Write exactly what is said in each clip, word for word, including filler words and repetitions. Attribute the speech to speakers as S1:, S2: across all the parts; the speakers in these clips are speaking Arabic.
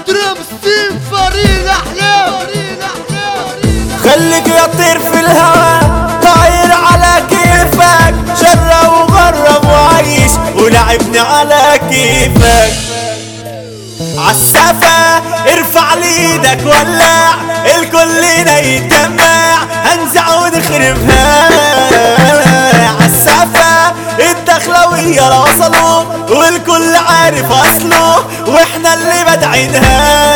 S1: اضرب ستيف فريق احلام.
S2: خليك يطير في الهوا طاير على كيفك، جرب وغرب وعيش ولعبني على كيفك. عالسفة ارفع ليدك ولع الكلنا يتجمع هنزع ونخربها. عالسفة الدخلوية لو وصلوا والكل عارف اصله واحنا اللي بدعينها.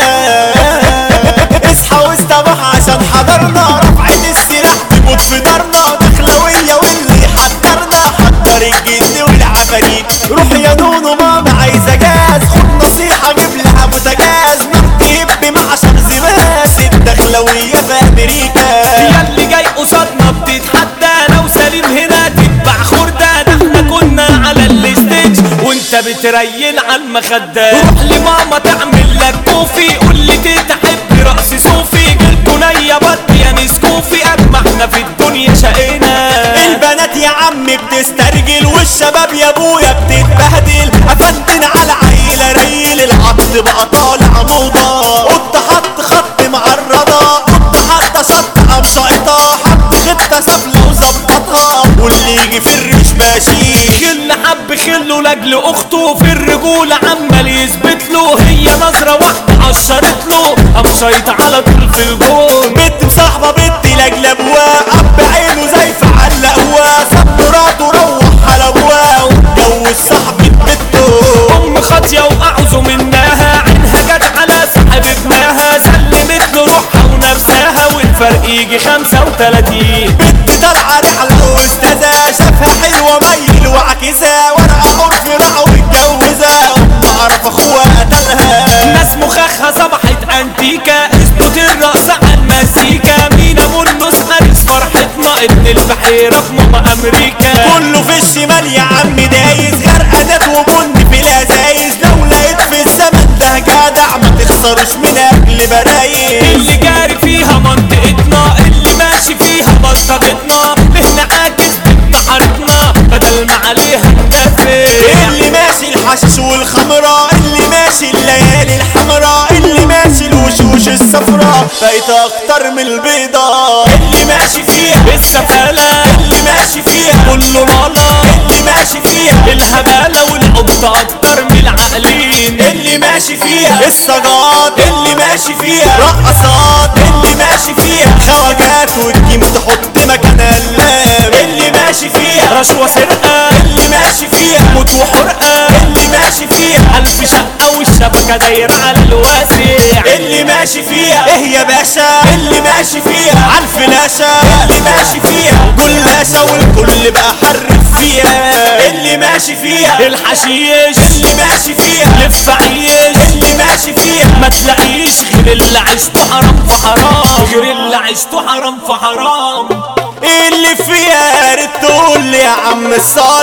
S2: اصحى واستبح عشان حضرنا رفعين السلاح تموت في دارنا. دخلوية واللي حضرنا حضر الجن والعفاريت. روح يا نونو ماما عايزة جاز، خد نصيحة جيب لها بوتاجاز. نرتب مع عشر زماس الدخلوية في امريكا.
S3: يا اللي جاي قصادنا بتتحدى لو سليم هنا تتبع خردة. ده احنا كنا على الستيج وانت بتريل على المخدة. روح لماما تعمل لك كوفي قول لي تحب رقص صوفي. جلكونية بط يا نسكوفي اجمعنا في الدنيا شقينا.
S2: البنات يا عم بتسترجل والشباب يا ابويا بتتبهدل. افندن على عيلة ريل العبد بقى طالع موضة. قط حط خط معرضة قط حط شط قام شايطة. حط خطة سفلة وظبطها واللي يجي في الريش ماشي.
S3: خل حب خله لاجل اخته في الرجولة عمال يثبت له. هي نظرة واحدة قشرت له قام شايط على طول في الجون.
S2: بنت مصاحبة بنت لاجل ابوها اب عينه زي فعل قهوة. ساب مراته روح على ابوها واتجوز صاحبة بنته.
S3: ام خاطية واعوذ منها عينها جت على صاحب ابنها. سلمت له روحها ونفسها والفرق يجي خمسة وتلاتين.
S2: بنت طالعة رحلة واستاذة شافها حلوة ميل وعكسها. ورقة عرف راح واتجوزها وبعرف اخوها قتلها.
S3: ناس مخخة صبحت انتيكا اثبت الرقص على المزيكا. مينا منوس حارس فرحتنا ابن البحيرة في ماما امريكا.
S2: كله في الشمال يا عم دايز غرقانات وبن في الازايز. لو لقيت في الزمن ده جدع ما تخسروش من اجل برايز.
S3: اللي جاري فيها منطقتنا اللي ماشي فيها منطقتنا. مهنة عاجز بتحارتنا بدل ما عليها ندافع.
S2: اللي ماشي الحشيش والخمرة اللي ماشي الليالي الحمراء. اللي ماشي الوشوش الصفراء بقيت اكتر من البيضة. اللي ماشي فيها
S3: السفالة
S2: اللي ماشي فيها
S3: كله لالا.
S2: اللي ماشي فيها
S3: الهبالة والعبط اكتر من العقلين.
S2: اللي ماشي فيها السجاد. اللي ماشي فيها رقصات. اللي ماشي فيها خواجات والجيم تحط مكان اللام. اللي ماشي فيها
S3: رشوة سرقة.
S2: اللي ماشي فيها
S3: موت وحرقة.
S2: اللي ماشي فيها
S3: ألف شقة والشبكة دايرة على الواسع.
S2: اللي ماشي فيها ايه يا باشا. اللي ماشي فيها عالفلاشة. اللي ماشي فيها جلاشة والكل بقى حرف فيها. اللي ماشي فيها
S3: الحشيش.
S2: اللي ماشي فيها
S3: لف عيش.
S2: اللي ماشي فيها
S3: ما تلاقيش غير اللي عشته حرام في حرام. غير اللي عشته حرام في حرام.
S2: اللي فيها يا ريت تقول لي يا عم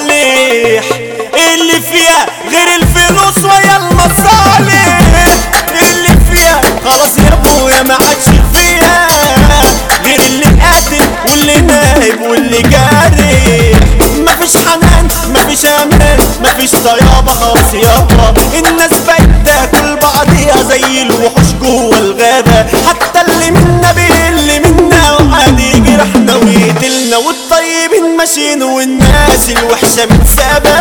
S2: صالح. اللي فيها غير الفلوس ويا المصالح. اللي فيها خلاص يا ابويا ما عادش فيها غير اللي قاتل واللي نايب واللي جاري. مفيش حنان مفيش امان مفيش طيابة خلاص يابا. الناس بقت تاكل بعضيها زي الوحوش جوه الغابة. حتى اللي منا بيقل منا وعادي يجرحنا ويقتلنا. والطيبين ماشيين والناس الوحشة متسابة.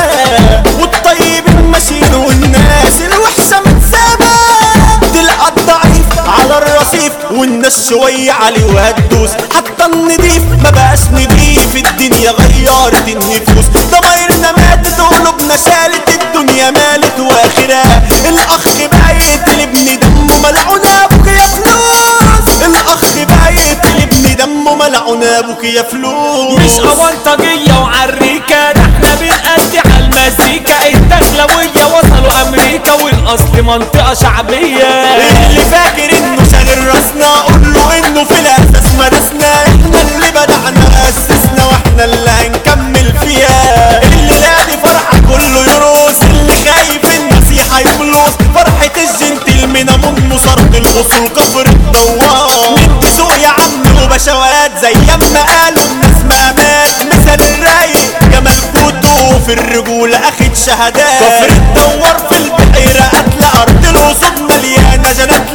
S2: والطيبين ماشيين والناس الوحشة متسابة. تلقى الضعيف على الرصيف والناس شوية عليه وهتدوس. حتى النضيف ما بقاش نضيف الدنيا غيرت النفوس. ضمايرنا ماتت وقلوبنا شالت الدنيا مالت واخرها. الاخ بقى يقتل ابن دمه ملعون ابوك يا فلوس. الاخ بقى يقتل ابن دمه ملعون ابوك يا فلوس.
S3: مش أونطجية وعريكة ده احنا بنأدي على المزيكا. الدخلوية وصلوا امريكا والاصل منطقة شعبية.
S2: اللي فاكر انه شاغل راسنا قول له انه في الاساس مارسنا. احنا اللي بدعنا اسسنا واحنا اللي هنكمل فيها. اللي لاقي فرحة كله يروس. اللي خايف النصيحة يبلوس. فرحة الجنتلمينا من صرد الاصول كفر الدوار. ندي سوق يا عم وبشوات زي ما قالوا الناس ما مات. مثل الرايق جمال كوتو في الرجولة اخد شهادات. كفر الدوار في البحيرة قتل ارض الوسط مليانة جنات.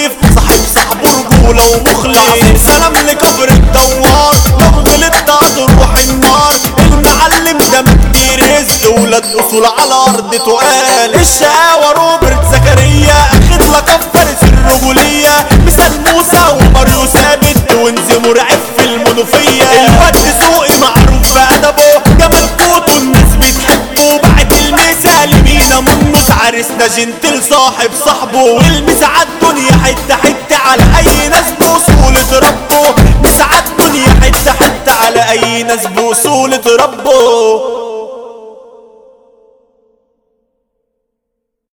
S2: نضيف صاحب صاحبه رجولة ومخلص. سلام لكبر الدوار لو غلطت هتروح النار. المعلم ده مجدي رزق ولاد اصول على ارض تقال. الشقاوة روبرت زكريا اخد لقب فارس الرجولية. مثال موسى وماريو ثابت وانزي مرعب في المنوفية. الواد سوقي معروف بأدبه جمال كوتو الناس بتحبه. بعد المثال مينا منوس عرسنا جنتل صاحب صاحبه. والمسا عالدنيا حتة حتة على اي ناس بوصول اتربوا. مسا عالدنيا حتة حتة على اي ناس بوصول اتربوا.